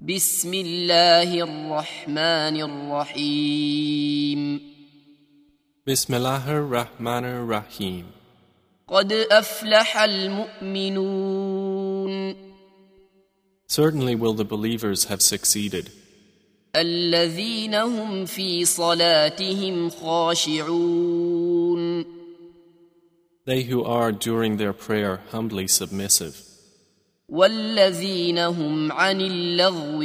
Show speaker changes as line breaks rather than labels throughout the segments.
بسم الله الرحمن الرحيم
Bismillahir Rahmanir Rahim.
قد أفلح المؤمنون
Certainly will the believers have succeeded,
الذين هم في صلاتهم خاشعون
they who are during their prayer humbly submissive,
والذين هم عن اللغو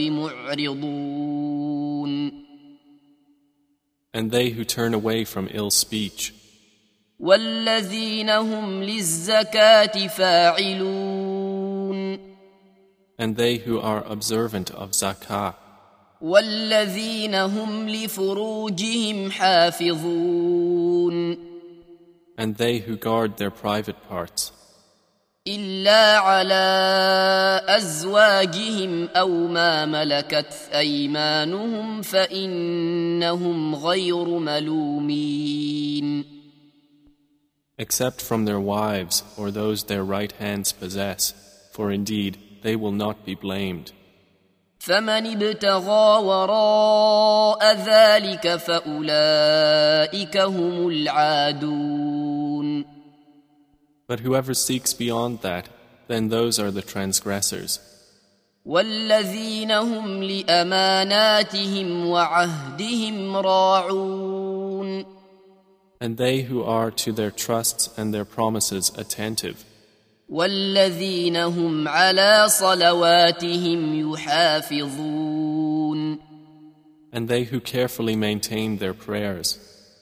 معرضون
and they who turn away from ill speech,
والذين هم للزكاة فاعلون
and they who are observant of zakah,
والذين هم لفروجهم حافظون
and they who guard their private parts,
إلا على أزواجهم أو ما ملكت أيمانهم فإنهم غير ملومين
except from their wives or those their right hands possess, for indeed they will not be blamed.
فمن ابتغى وراء ذلك فأولئك هم العادون
But whoever seeks beyond that, then those are the transgressors,
والذين هم لأماناتهم وعهدهم راعون
and they who are to their trusts and their promises attentive,
والذين هم على صلواتهم يحافظون
and they who carefully maintain their prayers.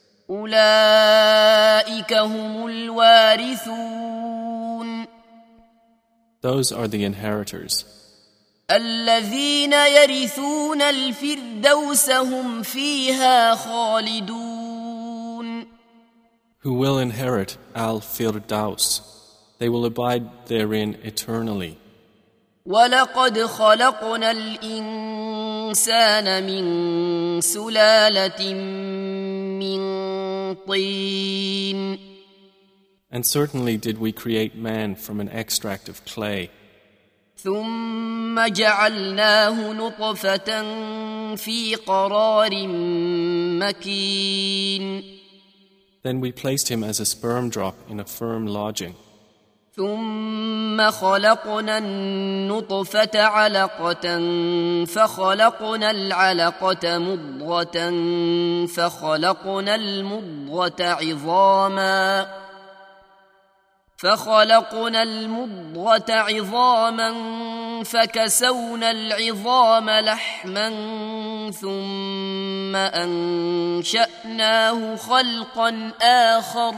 أولئك هم الوارثون
Those are the inheritors,
الذين يرثون الفردوس هم فيها خالدون
who will inherit Al-Firdaus. They will abide therein eternally.
ولقد خلقنا الإنسان من سلالة من طين
And certainly did we create man from an extract of clay,
ثم جعلناه نطفة في قرار مكين
then we placed him as a sperm drop in a firm lodging.
ثم خلقنا النطفة علقة فخلقنا العلقة مضغة فخلقنا المضغة عظاما فكسونا العظام لحما ثم أنشأناه خلقا آخر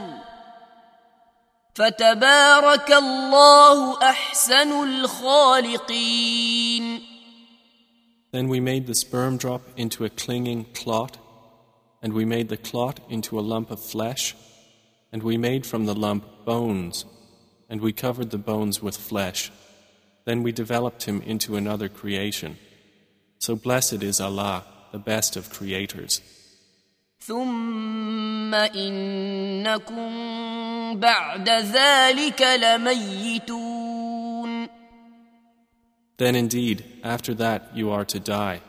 فتبارك الله أحسن الخالقين.
Then we made the sperm drop into a clinging clot, and we made the clot into a lump of flesh, and we made from the lump bones, and we covered the bones with flesh. Then we developed him into another creation. So blessed is Allah, the best of creators.
ثم إنكم بعد ذلك لميتون
Then indeed, after that you are to die.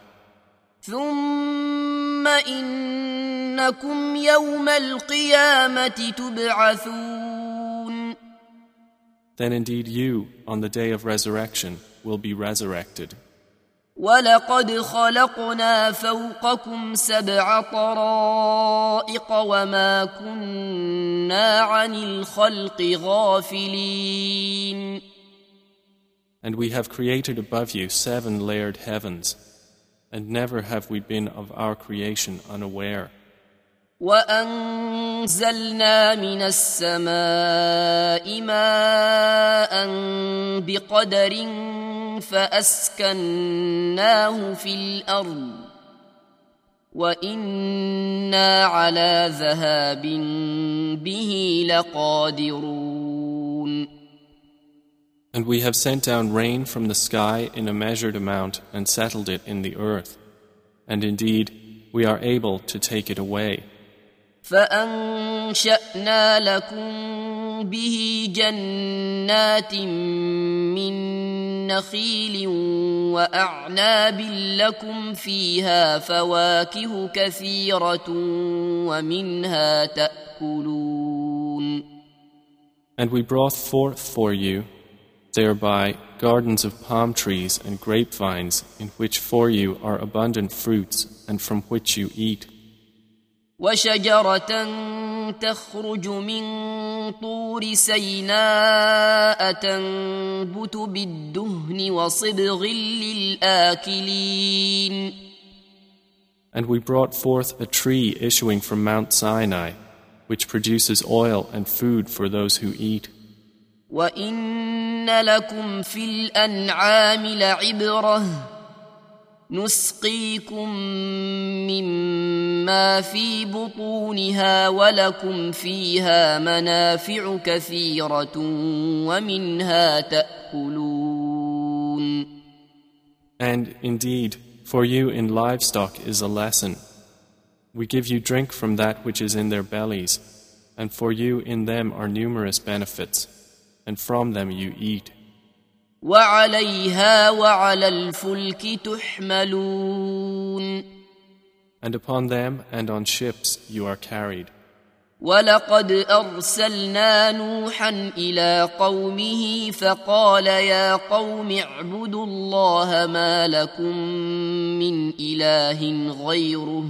ثم إنكم يوم القيامة تبعثون
Then indeed you, on the day of resurrection, will be resurrected.
ولقد خلقنا فوقكم 7 طرائق وما كنا عن الخلق غافلين
And we have created above you 7 layered heavens, and never have we been of our creation unaware.
وأنزلنا من السماء ماء بقدر فأسكناه في الأرض وإنا على ذهاب به لقادرون.
And we have sent down rain from the sky in a measured amount and settled it in the earth. And indeed, we are able to take it away.
فأنشأنا لكم به جنات من نخيل وأعناب لكم فيها فواكه كثيرة ومنها تأكلون.
And we brought forth for you thereby gardens of palm trees and grapevines, in which for you are abundant fruits and from which you eat.
وشجرة تخرج من طور سيناء تنبت بالدهن وصبغ للآكلين.
And we brought forth a tree issuing from Mount Sinai, which produces oil and food for those who eat.
وَإِنَّ لَكُمْ فِي الْأَنْعَامِ لَعِبْرَةً نُسْقِيكُم مِّمَّا فِي بُطُونِهَا وَلَكُمْ فِيهَا مَنَافِعُ كَثِيرَةٌ وَمِنْهَا تَأْكُلُونَ.
And indeed, for you in livestock is a lesson. We give you drink from that which is in their bellies, and for you in them are numerous benefits, and from them you eat.
وَعَلَيْهَا وَعَلَى الْفُلْكِ تُحْمَلُونَ.
And upon them and on ships you are carried.
وَلَقَدْ أَرْسَلْنَا نُوحًا إِلَىٰ قَوْمِهِ فَقَالَ يَا قَوْمِ اعْبُدُوا اللَّهَ مَا لَكُم مِّنْ إِلَٰهٍ غَيْرُهُ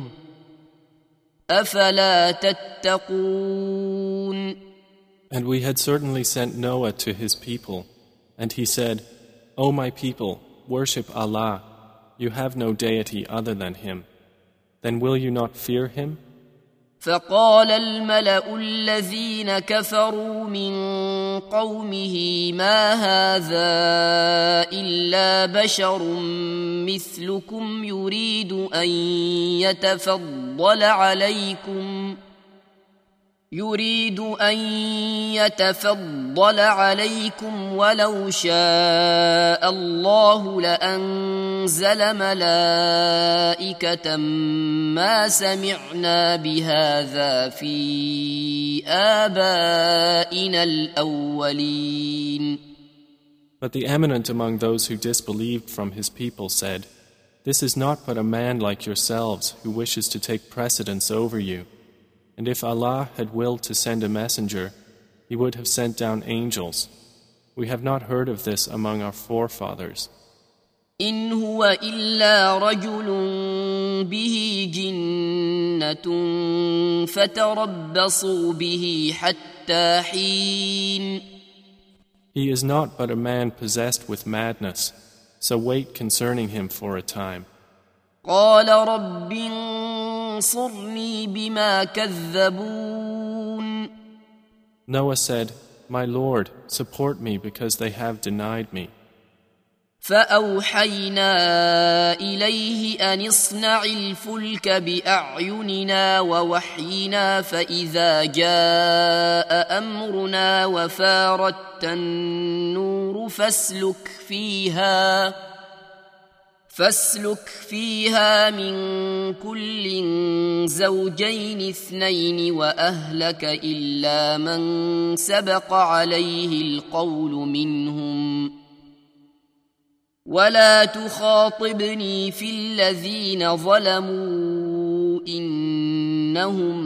أَفَلَا تَتَّقُونَ.
And we had certainly sent Noah to his people, and he said, O my people, worship Allah, you have no deity other than Him. Then will you not fear Him?
فقال الملأ الذين كفروا من قومه ما هذا إلا بشر مثلكم يريد أن يتفضل عليكم ولو شاء الله لأنزل ملائكة ما سمعنا بهذا في آبائنا الأولين.
But the eminent among those who disbelieved from his people said, This is not but a man like yourselves who wishes to take precedence over you. And if Allah had willed to send a messenger, He would have sent down angels. We have not heard of this among our forefathers.
إن هو إلا رجل به جنة فتربصوا به حتى حين.
He is not but a man possessed with madness, so wait concerning him for a time.
قال رب انصرني بما كذبون.
Noah said, My Lord, support me because they have denied me.
فأوحينا إليه أن اصنع الفلك بأعيننا ووحينا فإذا جاء أمرنا وفارت النور فاسلك فيها من كل زوجين اثنين وأهلك إلا من سبق عليه القول منهم ولا تخاطبني في الذين ظلموا إنهم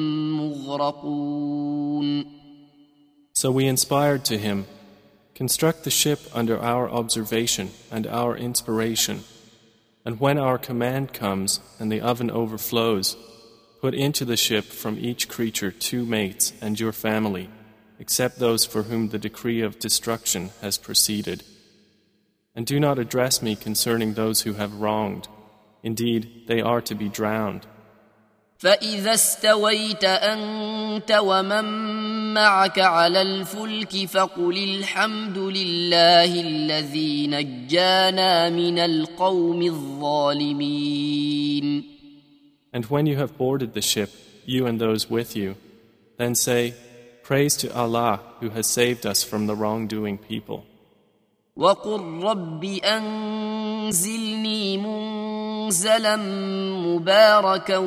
مغرقون.
So we inspired to him, Construct the ship under our observation and our inspiration. And when our command comes and the oven overflows, put into the ship from each creature 2 mates and your family, except those for whom the decree of destruction has proceeded. And do not address me concerning those who have wronged. Indeed, they are to be drowned.
فإذا استويت أنت ومن معك على الفلك فقل الحمد لله الذي نجانا من القوم الظالمين.
And when you have boarded the ship, you and those with you, then say, Praise to Allah who has saved us from the wrongdoing people.
وقل رب أنزلني منزلا مباركا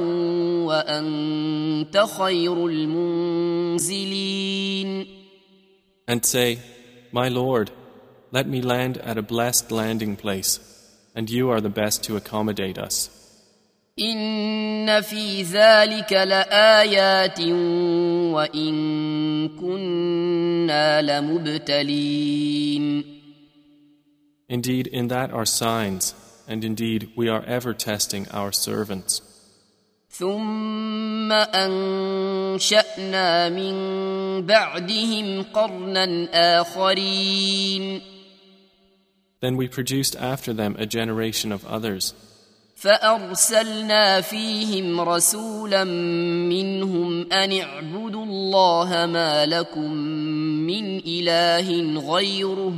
وأنت خير المنزلين.
And say, My Lord, let me land at a blessed landing place, and you are the best to accommodate us.
إن في ذلك لآيات وإن كنا لمبتلين.
Indeed, in that are signs, and indeed we are ever testing our servants.
ثم أنشأنا من بعدهم قرنا آخرين.
Then we produced after them a generation of others.
فأرسلنا فيهم رسولا منهم أن اعبدوا الله ما لكم من إله غيره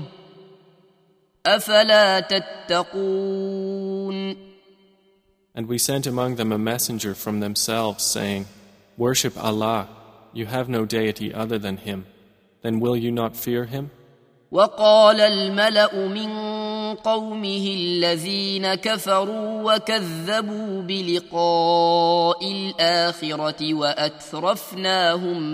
أفلا تتقون.
And we sent among them a messenger from themselves, saying, Worship Allah, you have no deity other than Him. Then will you not fear Him?
وقال الملأ من قومه الذين كفروا وكذبوا بلقاء الآخرة وأترفناهم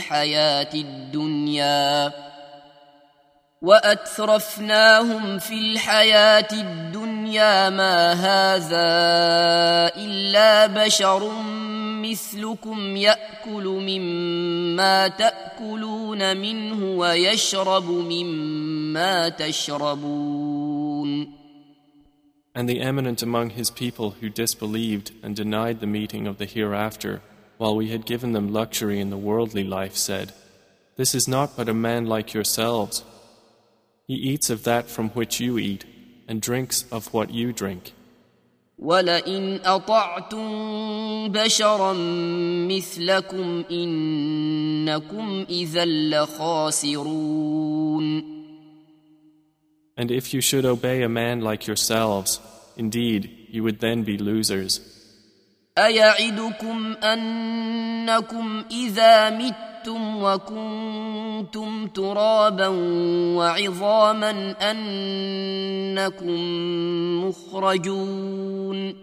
في الحياة الدنيا ما هذا إلا بشر مثلكم يأكل مما تأكلون منه ويشرب مما تشربون.
And the eminent among his people who disbelieved and denied the meeting of the hereafter, while we had given them luxury in the worldly life, said, This is not but a man like yourselves. He eats of that from which you eat, and drinks of what you drink.
وَلَئِنْ أَطَعْتُمْ بَشَرًا مِثْلَكُمْ إِنَّكُمْ إِذًا لَخَاسِرُونَ.
And if you should obey a man like yourselves, indeed, you would then be losers.
أَيَعِدُكُمْ أَنَّكُمْ إِذَا مِتُّمْ وَكُنْتُمْ تُرَابًا وَعِظَامًا أَنَّكُمْ مُخْرَجُونَ.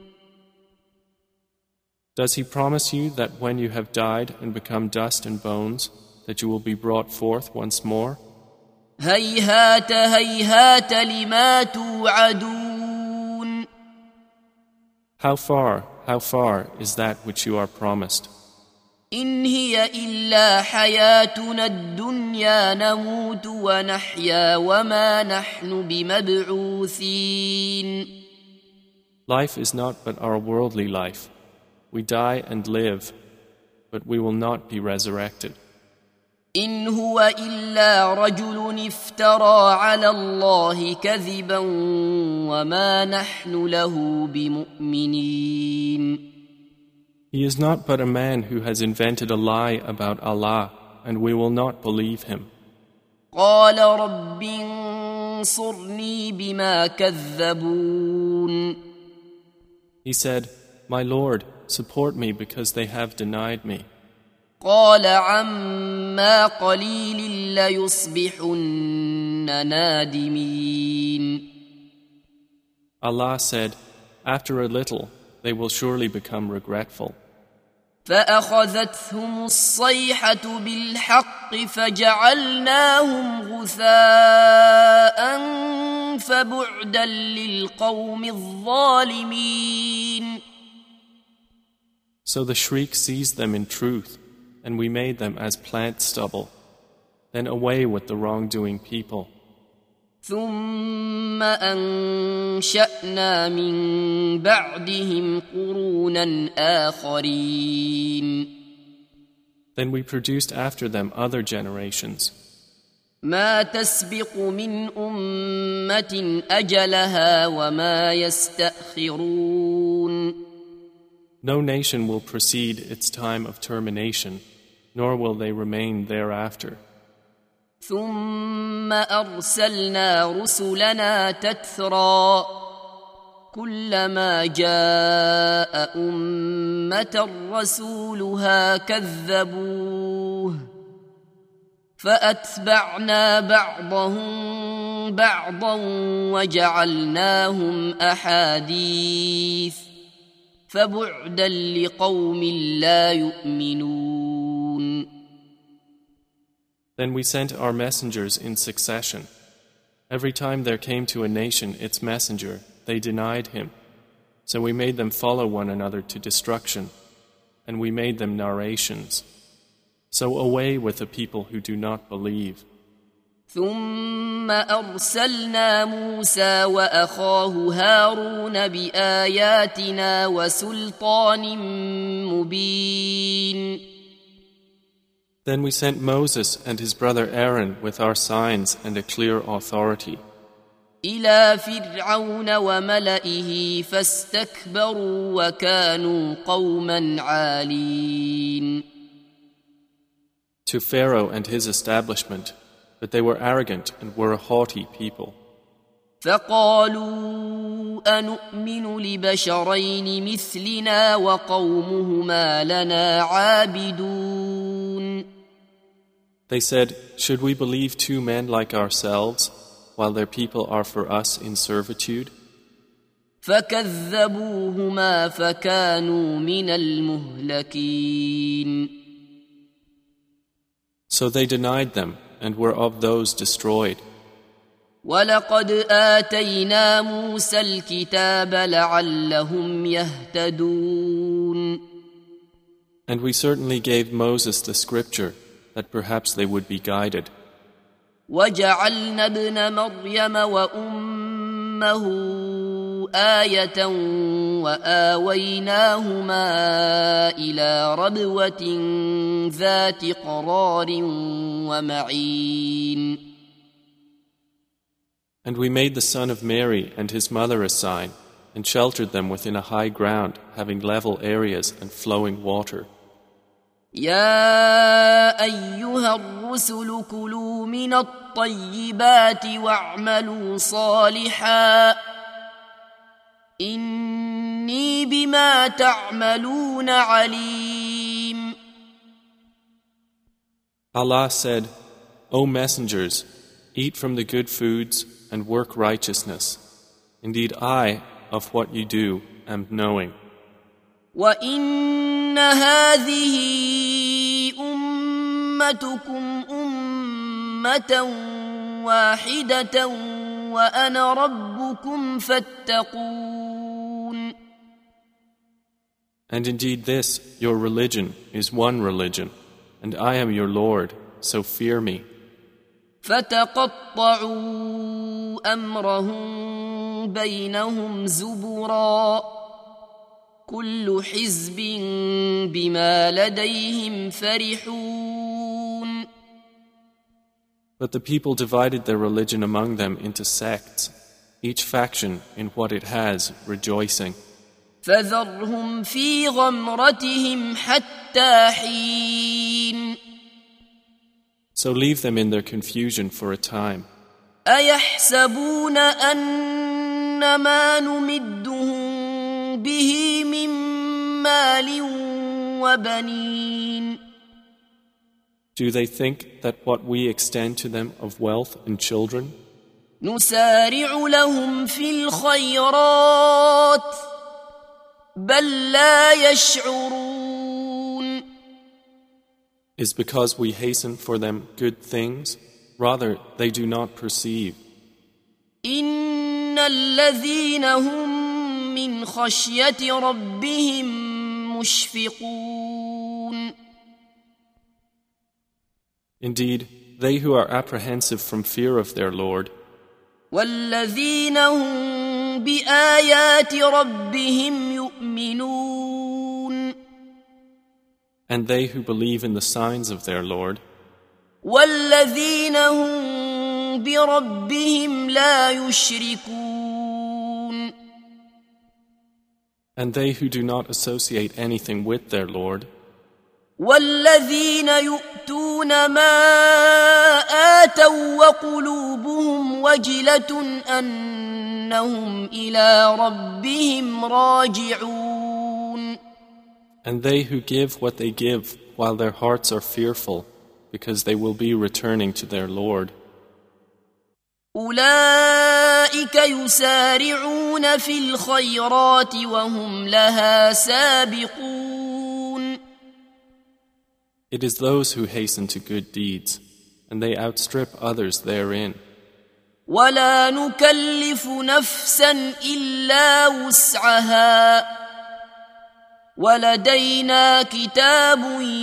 Does he promise you that when you have died and become dust and bones, that you will be brought forth once more?
هَيْهَاتَ هَيْهَاتَ لِمَا تُوعَدُونَ.
How far is that which you are promised?
إن هي إلا حياتنا الدنيا نموت ونحيا وما نحن بمبعوثين.
Life is not but our worldly life. We die and live, but we will not be resurrected.
إن هو إلا رجل افترى على الله كذبا وما نحن له بمؤمنين.
He is not but a man who has invented a lie about Allah, and we will not believe him.
قال رب انصرني بما كذبون.
He said, My Lord, support me because they have denied me.
قال عما قليل ليصبحن نادمين.
Allah said, After a little, they will surely become regretful.
فأخذتهم الصيحة بالحق فجعلناهم غثاء فبعدا للقوم الظالمين.
So the shriek seized them in truth, and we made them as plant stubble. Then away with the wrongdoing people.
ثم أنشأنا من بعدهم قرونا آخرين.
Then we produced after them other generations.
ما تسبق من أمة أجلها وما يستأخرون.
No nation will precede its time of termination, nor will they remain thereafter.
ثم أرسلنا رسلنا تترى كلما جاء أمة رسولها كذبوه فأتبعنا بعضهم بعضا وجعلناهم أحاديث فبعدا لقوم لا يؤمنون.
Then we sent our messengers in succession, Every time there came to a nation its messenger, they denied him. So we made them follow one another to destruction, and we made them narrations. So away with the people who do not believe.
ثم أرسلنا موسى وأخاه هارون بآياتنا وسلطان مبين.
Then we sent Moses and his brother Aaron with our signs and a clear authority
إلى فرعون وملئه فاستكبروا وكانوا قوما عالين.
to Pharaoh and his establishment, but they were arrogant and were a haughty people.
فقالوا أنؤمن لبشرين مثلنا وقومهما لنا عابدون.
They said, should we believe two men like ourselves, while their people are for us in servitude?
فكذبوهما فكانوا من المهلكين.
So they denied them and were of those destroyed.
ولقد آتينا موسى الكتاب لعلهم يهتدون.
And we certainly gave Moses the scripture, that perhaps they would be guided.
وجعلنا ابن مريم وأمه آية وآويناهما إلى ربوة ذات قرار ومعين.
And we made the son of Mary and his mother a sign, and sheltered them within a high ground, having level areas and flowing water.
يا أيها الرسل كلوا من الطيبات واعملوا صالحا إني بما تعملون عليم.
Allah said, O messengers, eat from the good foods and work righteousness. Indeed, I, of what you do, am knowing.
وَإِنَّ هَذِهِ أُمَّتُكُمْ أُمَّةً وَاحِدَةً وَأَنَا رَبُّكُمْ فَاتَّقُونِ.
And indeed this, your religion, is one religion, and I am your Lord, so fear me.
فَتَقَطَّعُوا أَمْرَهُم بَيْنَهُمْ زُبُرًا كل حزب بما لديهم فرحون.
But the people divided their religion among them into sects, each faction in what it has, rejoicing.
فذرهم في غمرتهم حتى حين.
So leave them in their confusion for a time.
أيحسبون أن ما نمدهم به من مال وبنين.
Do they think that what we extend to them of wealth and children
نسارع لهم في الخيرات بل لا يشعرون.
is because we hasten for them good things? Rather, they do not perceive.
إن الذين هم من خشية ربهم مشفقون.
Indeed, they who are apprehensive from fear of their Lord,
والذين هم بآيات ربهم يؤمنون.
and they who believe in the signs of their Lord,
والذين هم بربهم لا يشركون.
and they who do not associate anything with their Lord,
والذين يؤتون ما آتوا وقلوبهم وجلة أنهم إلى ربهم راجعون.
and they who give what they give while their hearts are fearful, because they will be returning to their Lord.
أولئك يسارعون في الخيرات وهم لها سابقون.
It is those who hasten to good deeds, and they outstrip others therein.
ولا نكلف نفسا إلا وسعها ولدينا كتاب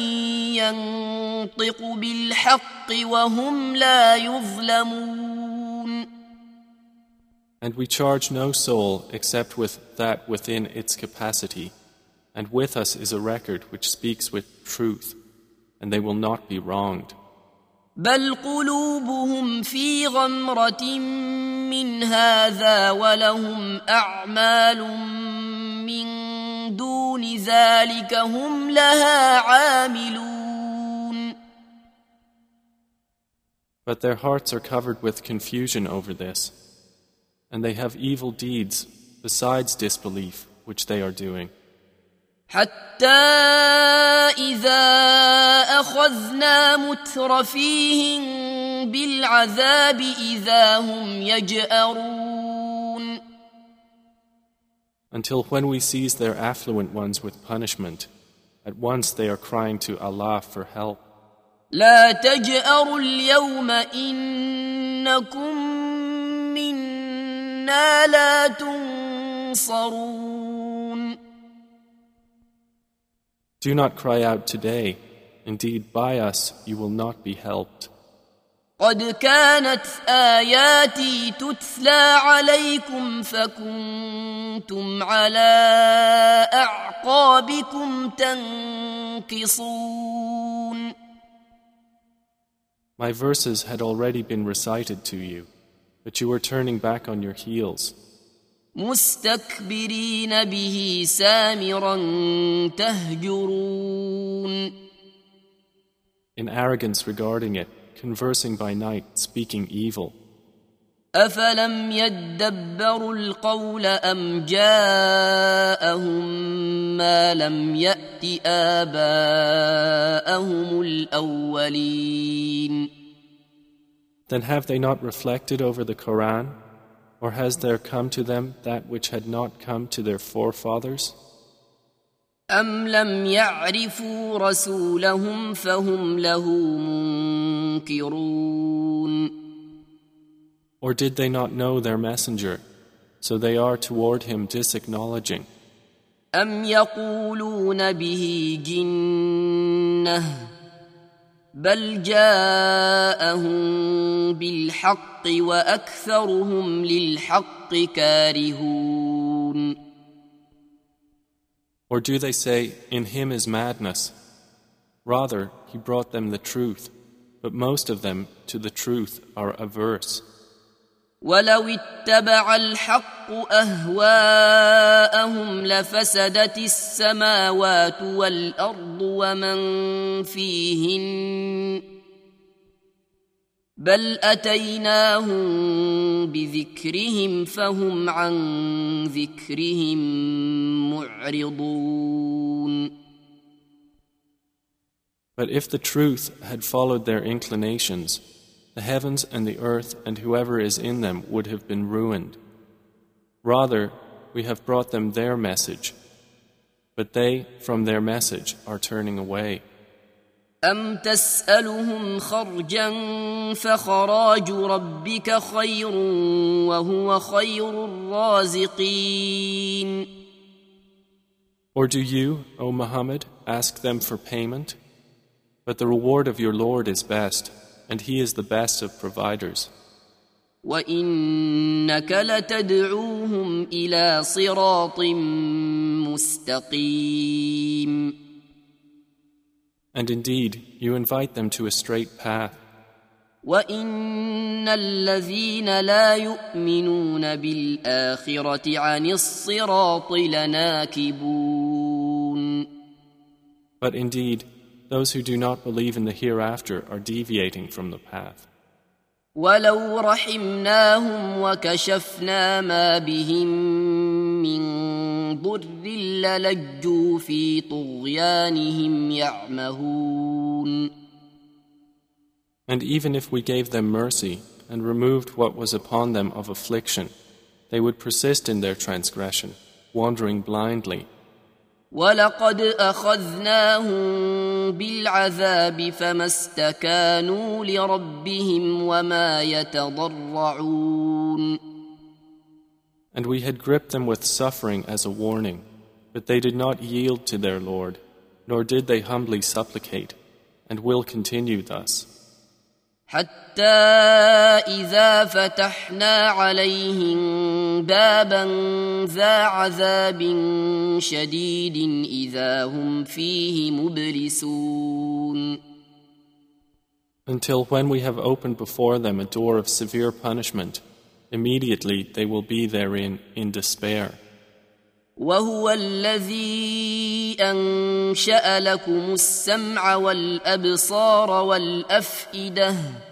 ينطق بالحق وهم لا يظلمون.
And we charge no soul except with that within its capacity, and with us is a record which speaks with truth, and they will not be wronged.
بل قلوبهم في غمرة من هذا ولهم أعمال من دون ذلك هم لها عاملون.
But their hearts are covered with confusion over this, and they have evil deeds besides disbelief which they are doing.
حتى إذا أخذنا مترفيهم بالعذاب إذا هم يجأرون.
Until when we seize their affluent ones with punishment, at once they are crying to Allah for help.
لا تجأروا اليوم إنكم منا لا تنصرون.
Do not cry out today. Indeed, by us you will not be helped.
قد كانت آياتي تتلى عليكم فكنتم على أعقابكم تنكصون.
My verses had already been recited to you, but you were turning back on your heels.
مستكبرين به سامرا تهجرون.
In arrogance regarding it, conversing by night, speaking evil.
أفلم يدبروا القول أم جاءهم ما لم يأت آباءهم الأولين.
Then have they not reflected over the Quran? Or has there come to them that which had not come to their forefathers?
أم لم يعرفوا رسولهم فهم له منكرون.
Or did they not know their messenger, so they are toward him disacknowledging?
أم يقولون به جنة بل جاءهم بالحق وأكثرهم للحق كارهون.
Or do they say, in him is madness? Rather, he brought them the truth, but most of them to the truth are averse.
ولو اتبع الحق أهواءهم لفسدت السماوات والأرض ومن فيهن بل أتيناهم بذكرهم فهم عن ذكرهم معرضون.
But if the truth had followed their inclinations, the heavens and the earth and whoever is in them would have been ruined. Rather, we have brought them their message, but they, from their message, are turning away.
أم تسألهم خرجا فخراج ربك خير وهو خير الرازقين.
Or do you, O Muhammad, ask them for payment? But the reward of your Lord is best, and He is the best of providers.
وإنك لتدعوهم إلى صراط مستقيم.
And indeed, you invite them to a straight path.
وإن الذين لا يؤمنون بالآخرة عن الصراط لناكبون.
But indeed, those who do not believe in the hereafter are deviating from the path.
ولو رحمناهم وكشفنا ما بهم من ضر للجوا في طغيانهم يعمهون.
And even if we gave them mercy and removed what was upon them of affliction, they would persist in their transgression, wandering blindly.
ولقد أخذناهم بالعذاب فما استكانوا لربهم وما يتضرعون.
And we had gripped them with suffering as a warning, but they did not yield to their Lord, nor did they humbly supplicate, and will continue thus.
حتى إذا فتحنا عليهم بابا ذا عذاب شديد إذا هم فيه مبلسون.
Until when we have opened before them a door of severe punishment, immediately they will be therein in despair.
وهو الذي أنشأ لكم السمع والأبصار والأفئدة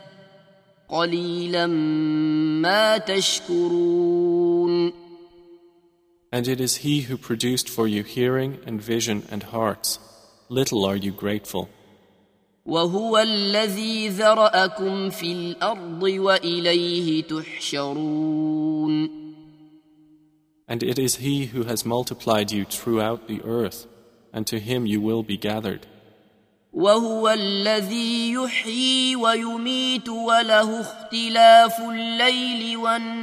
قليلا ما تشكرون.
And it is He who produced for you hearing and vision and hearts. Little are you grateful.
وهو الذي ذرأكم في الأرض وإليه تحشرون.
And it is He who has multiplied you throughout the earth, and to Him you will be gathered.
وهو الذي يحيي ويميت وله اختلاف الليل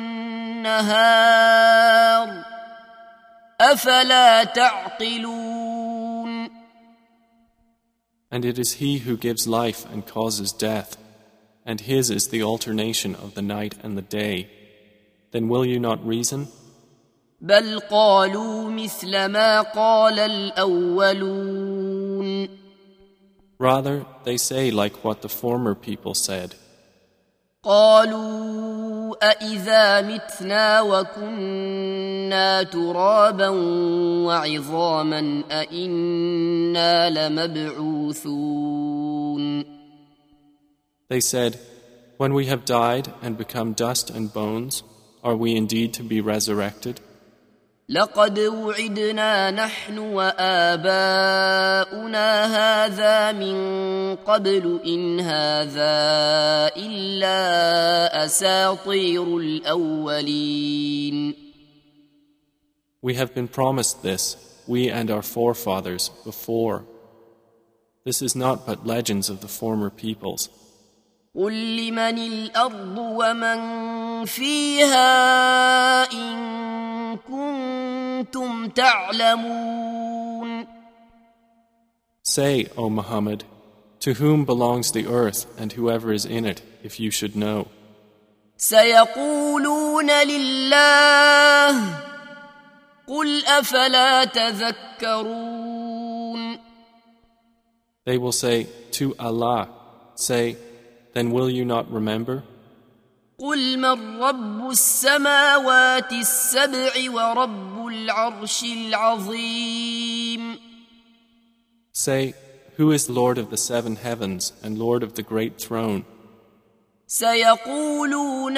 والنهار أفلا تعقلون.
And it is He who gives life and causes death, and His is the alternation of the night and the day. Then will you not reason?
بل قالوا مثل ما قال الأولون.
Rather, they say like what the former people said.
قالوا أإذا متنا وكنا ترابا وعظاما أإنا لمبعوثون.
They said, when we have died and become dust and bones, are we indeed to be resurrected?
لقد وعدنا نحن وآباؤنا هذا من قبل إن هذا إلا أساطير الأولين.
We have been promised this, we and our forefathers, before. This is not but legends of the former peoples.
قل لمن الأرض ومن فيها إن كنتم تعلمون.
Say, O Muhammad, to whom belongs the earth and whoever is in it, if you should know?
سيقولون لله قل أفلا تذكرون.
They will say, to Allah. Say, then will you not remember?
قل من رب السماوات السبع ورب العرش العظيم.
Say, who is Lord of the seven heavens and Lord of the great throne?
سيقولون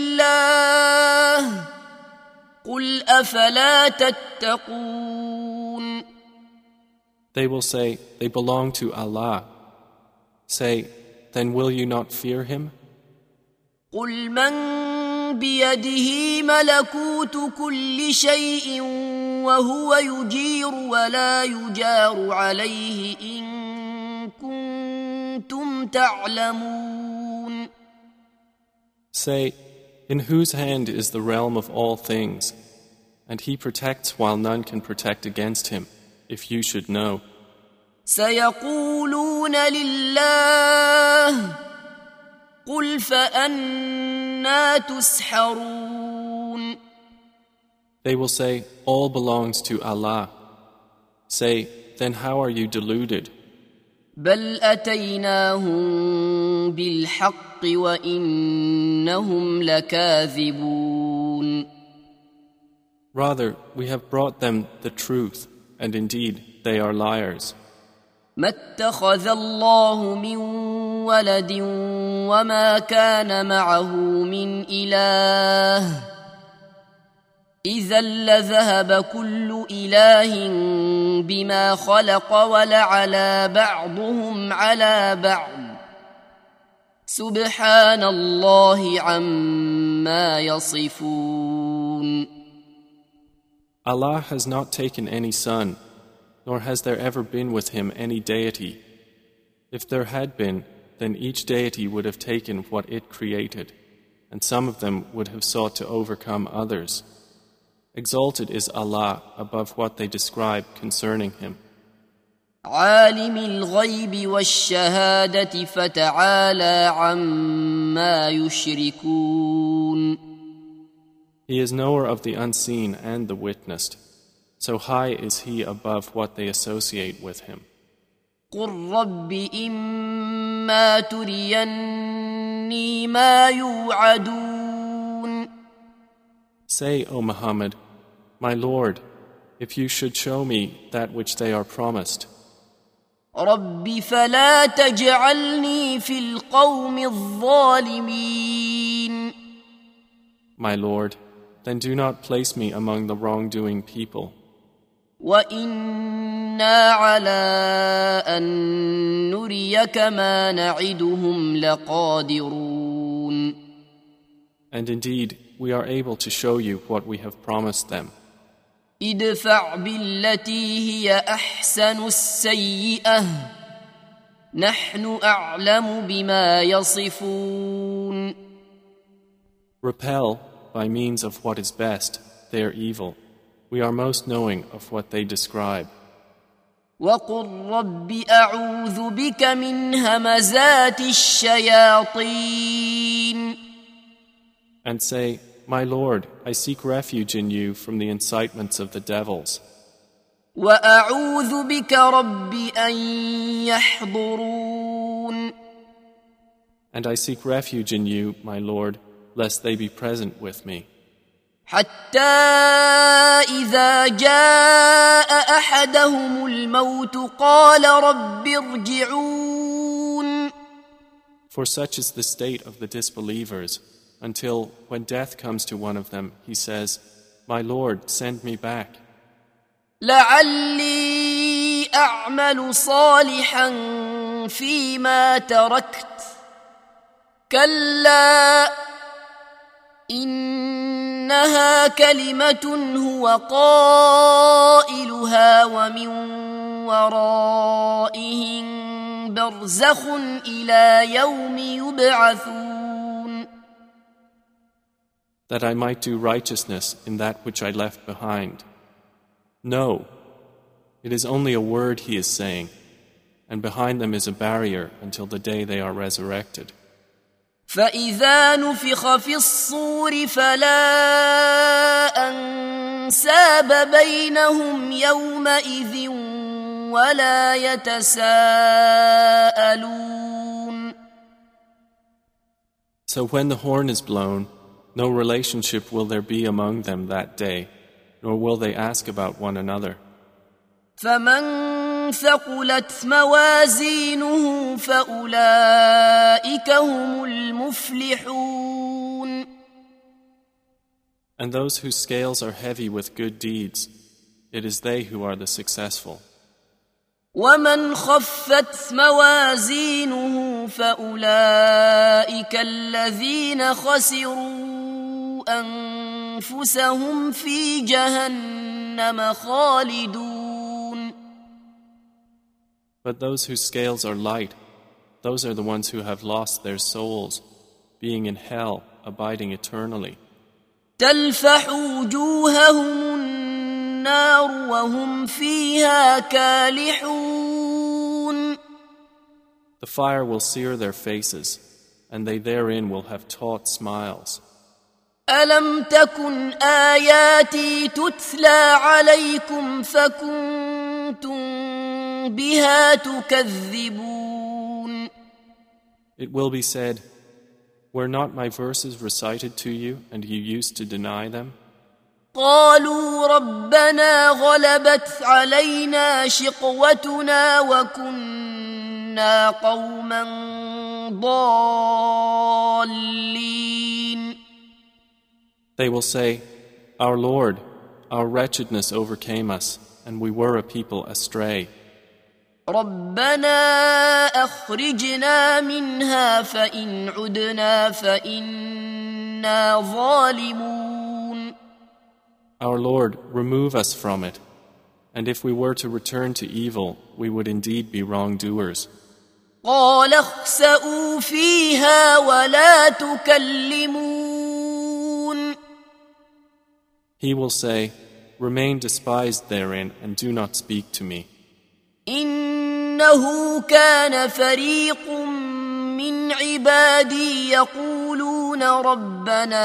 لله قل أفلا تتقون.
They will say, they belong to Allah. Say, then will you not fear Him?
قل من بيده ملكوت كل شيء وهو يجير ولا يجار عليه إن كنتم تعلمون.
Say, in whose hand is the realm of all things, and He protects while none can protect against Him, if you should know.
سيقولون لله قل فأنا تسحرون.
They will say, all belongs to Allah. Say, then how are you deluded?
بل أتيناهم بالحق وإنهم لكاذبون.
Rather, we have brought them the truth, and indeed they are liars.
ما اتخذ الله من ولد وما كان معه من إله إذا لذهب كل إله بما خلق ولعلى بعضهم على بعض سبحان الله عما يصفون.
Allah has not taken any son, nor has there ever been with him any deity. If there had been, then each deity would have taken what it created, and some of them would have sought to overcome others. Exalted is Allah above what they describe concerning him.
عالم الغيب والشهادة فتعالى عما يشركون.
He is knower of the unseen and the witnessed, so high is he above what they associate with him.
قل رب إما تريني ما يوعدون.
Say, O Muhammad, my Lord, if you should show me that which they are promised.
رب فلا تجعلني في القوم الظالمين.
My Lord, then do not place me among the wrongdoing people.
وإنا على أن نريك ما نعدهم لقادرون.
And indeed, we are able to show you what we have promised them.
ادفع بالتي هي أحسن السيئة نحن أعلم بما يصفون.
Repel by means of what is best their evil. We are most knowing of what they describe.
وقل رب أعوذ بك من همزات الشياطين.
And say, My Lord, I seek refuge in you from the incitements of the devils.
وأعوذ بك رب أن يحضرون.
And I seek refuge in you, my Lord, lest they be present with me.
حتى إذا جاء أحدهم الموت قال رب ارجعون.
For such is the state of the disbelievers, until when death comes to one of them, he says, My Lord, send me back.
لعلي أعمل صالحا فيما تركت كلا إنها كلمة هو قائلها ومن ورائهم برزخ إلى يوم يبعثون.
That I might do righteousness in that which I left behind. No, it is only a word he is saying, and behind them is a barrier until the day they are resurrected.
فإذا نفخ في الصور فلا أنساب بينهم يومئذ ولا يتساءلون.
So when the horn is blown, no relationship will there be among them that day, nor will they ask about one another.
فمن ثقلت موازينه فأولئك هم المفلحون.
And those whose scales are heavy with good deeds, it is they who are the successful.
ومن خفت موازينه فأولئك الذين خسروا أنفسهم في جهنم خالدون.
But those whose scales are light, those are the ones who have lost their souls, being in hell, abiding eternally.
تلفح وجوههم النار وهم فيها كالحون.
The fire will sear their faces, and they therein will have taut smiles.
ألم تكن آياتي تتلى عليكم فكنتم بها تكذبون.
It will be said, Were not my verses recited to you, and you used to deny them?
قالوا ربنا غلبت علينا شقوتنا وكنا قوما ضالين.
They will say, Our Lord, our wretchedness overcame us, and we were a people astray.
ربنا أخرجنا منها فإن عدنا فإنا ظالمون.
Our Lord, remove us from it, And if we were to return to evil, we would indeed be wrongdoers.
قال اخسئوا فيها ولا تكلمون.
He will say, remain despised therein and do not speak to me.
إنه كان فريق من عبادي يقولون ربنا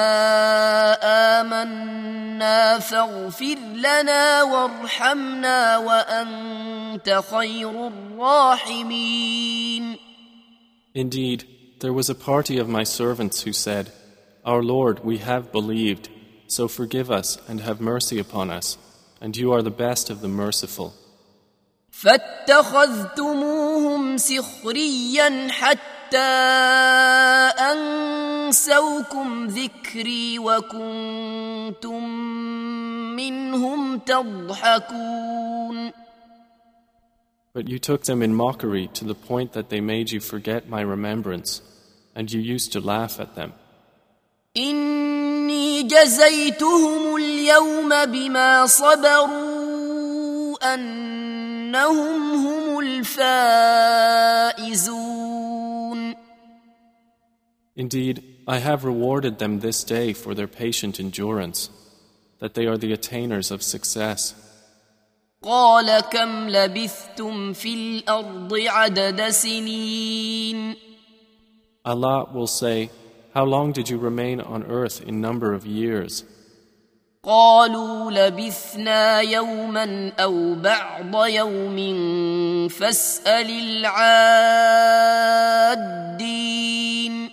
آمنا فاغفر لنا وارحمنا وأنت خير الراحمين.
Indeed, there was a party of my servants who said, Our Lord, we have believed, so forgive us and have mercy upon us, and you are the best of the merciful.
فاتخذتموهم سخريا حتى أنسوكم ذكري وكنتم منهم تضحكون.
But you took them in mockery to the point that they made you forget my remembrance, and you used to laugh at them.
إني جزيتهم اليوم بما صبروا أنهم هم الفائزون.
Indeed, I have rewarded them this day for their patient endurance, that they are the attainers of success.
قال كم لبثتم في الأرض عدد سنين.
Allah will say, How long did you remain on earth in number of years?
قالوا لبثنا يوما أو بعض يوم فاسأل العادين.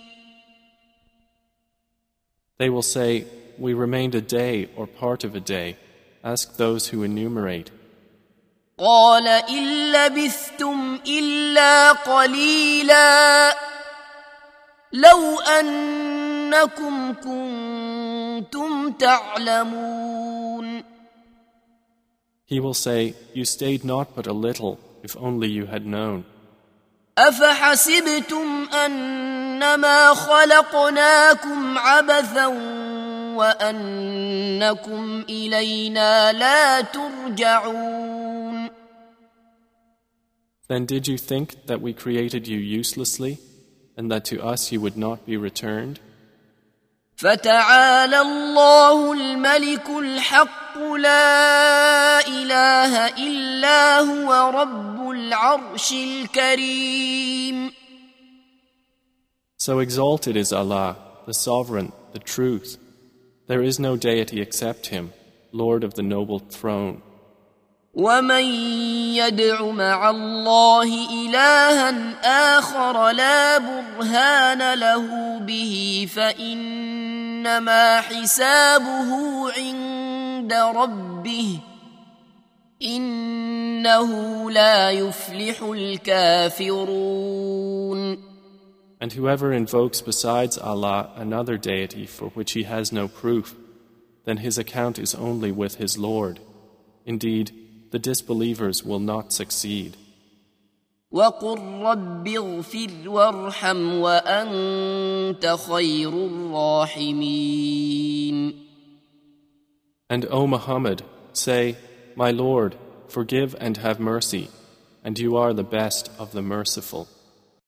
They will say, We remained a day or part of a day. Ask those who enumerate.
قال إن لبثتم إلا قليلا لو أنكم كنتم تعلمون.
He will say, You stayed not but a little, if only you had known.
أفحسبتم أنما خلقناكم عبثا وأنكم إلينا لا ترجعون.
Then did you think that we created you uselessly, and that to us you would not be returned?
فتعالى الله الملك الحق لا إله إلا هو رب العرش الكريم.
So exalted is Allah, the Sovereign, the Truth. There is no deity except Him, Lord of the noble throne.
ومن يدع مع الله إلها آخر لا برهان له به فإنما حسابه عند ربه إنه لا يفلح الكافرون.
And whoever invokes besides Allah another deity for which he has no proof, then his account is only with his Lord. Indeed, the disbelievers will not succeed.
وقل رب اغفر وارحم وأنت خير الراحمين.
And O Muhammad, say, My Lord, forgive and have mercy, and you are the best of the merciful.